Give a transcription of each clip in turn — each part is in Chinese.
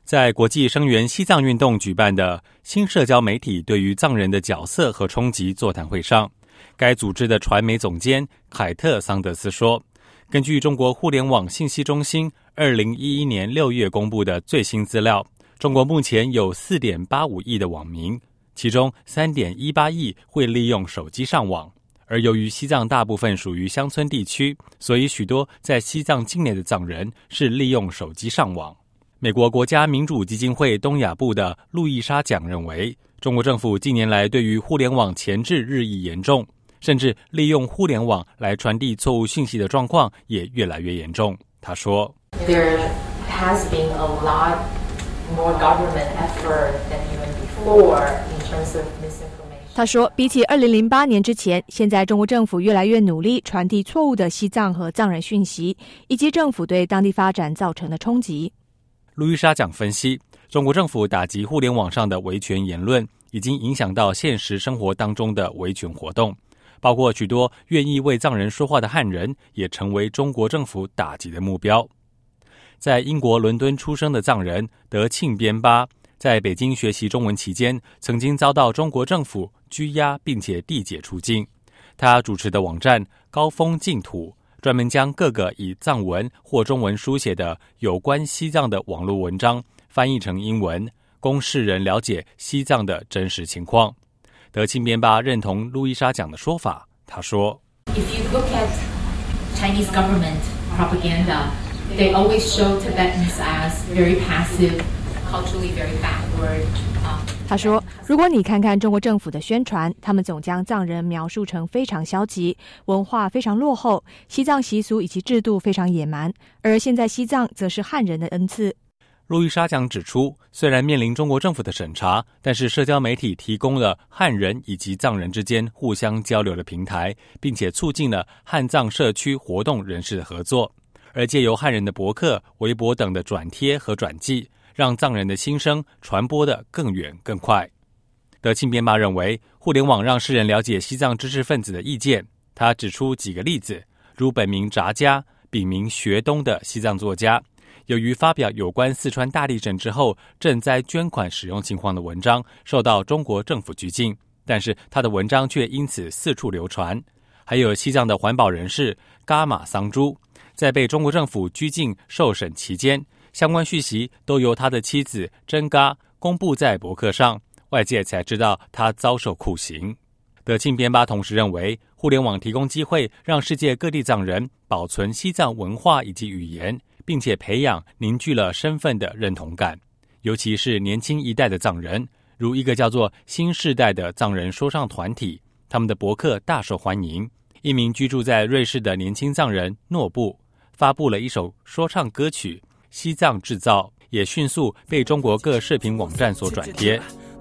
在国际声援西藏运动举办的新社交媒体对于藏人的角色和冲击座谈会上，该组织的传媒总监凯特·桑德斯说，根据中国互联网信息中心2011年6月公布的最新资料，中国目前有 4.85 亿的网民，其中 3.18 亿会利用手机上网，而由于西藏大部分属于乡村地区，所以许多在西藏境内的藏人是利用手机上网。美国国家民主基金会东亚部的路易莎奖认为，中国政府近年来对于互联网前置日益严重，甚至利用互联网来传递错误讯息的状况也越来越严重。他说 There has been a lot more government effort than even before in terms of misinformation. 他说，比起2008年之前，现在中国政府越来越努力传递错误的西藏和藏人讯息，以及政府对当地发展造成的冲击。 路易莎奖分析，中国政府打击互联网上的维权言论已经影响到现实生活当中的维权活动，包括许多愿意为藏人说话的汉人也成为中国政府打击的目标。在英国伦敦出生的藏人德庆边巴，在北京学习中文期间，曾经遭到中国政府拘押并且递解出境。他主持的网站高峰净土专门将各个以藏文或中文书写的有关西藏的网络文章翻译成英文，供世人了解西藏的真实情况。德庆边巴认同路易莎奖的说法，他说 If you look at Chinese government propaganda, they always show Tibetans as very passive, culturally very backward. 他说，如果你看看中国政府的宣传，他们总将藏人描述成非常消极，文化非常落后，西藏习俗以及制度非常野蛮，而现在西藏则是汉人的恩赐。 路易莎奖指出，虽然面临中国政府的审查，但是社交媒体提供了汉人以及藏人之间互相交流的平台，并且促进了汉藏社区活动人士的合作，而借由汉人的博客、微博等的转贴和转寄，让藏人的心声传播得更远更快。德庆边巴认为，互联网让世人了解西藏知识分子的意见。他指出几个例子，如本名札家、笔名学东的西藏作家，由于发表有关四川大地震之后赈灾捐款使用情况的文章，受到中国政府拘禁，但是他的文章却因此四处流传。还有西藏的环保人士噶玛桑珠，在被中国政府拘禁受审期间，相关讯息都由他的妻子真嘎公布在博客上，外界才知道他遭受酷刑。德庆边巴同时认为，互联网提供机会让世界各地藏人保存西藏文化以及语言，并且培养凝聚了身份的认同感，尤其是年轻一代的藏人，如一个叫做新世代的藏人说唱团体，他们的博客大受欢迎。一名居住在瑞士的年轻藏人诺布发布了一首说唱歌曲《西藏制造》，也迅速被中国各视频网站所转贴。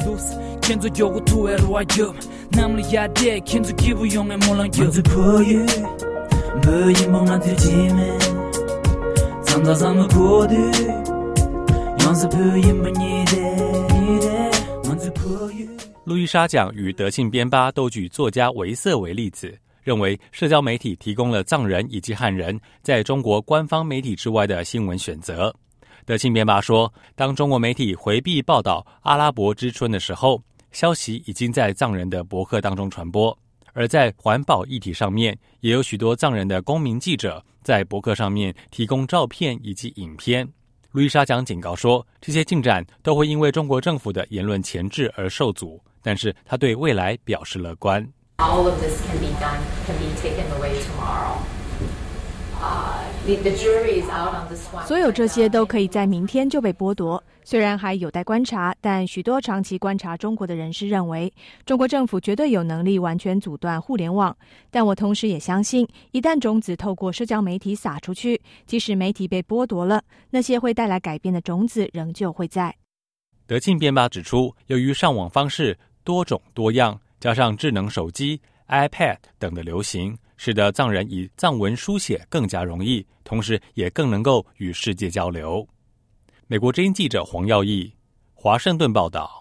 路易莎奖与德庆边巴都举作家维瑟为例子，认为社交媒体提供了藏人以及汉人在中国官方媒体之外的新闻选择。德庆边巴说，当中国媒体回避报道阿拉伯之春的时候，消息已经在藏人的博客当中传播，而在环保议题上面，也有许多藏人的公民记者在博客上面提供照片以及影片。路易莎奖警告说，这些进展都会因为中国政府的言论钳制而受阻，但是他对未来表示乐观。 All of this can be done, can be taken away tomorrow. The jury is out on this one. 所有这些都可以在明天就被剥夺。虽然还有待观察，但许多长期观察中国的人士认为，中国政府绝对有能力完全阻断互联网。但我同时也相信，一旦种子透过社交媒体撒出去，即使媒体被剥夺了，那些会带来改变的种子仍旧会在。 德庆边巴指出，由于上网方式多种多样，加上智能手机、iPad 等的流行，使得藏人以藏文书写更加容易，同时也更能够与世界交流。美国之音记者黄耀义，华盛顿报道。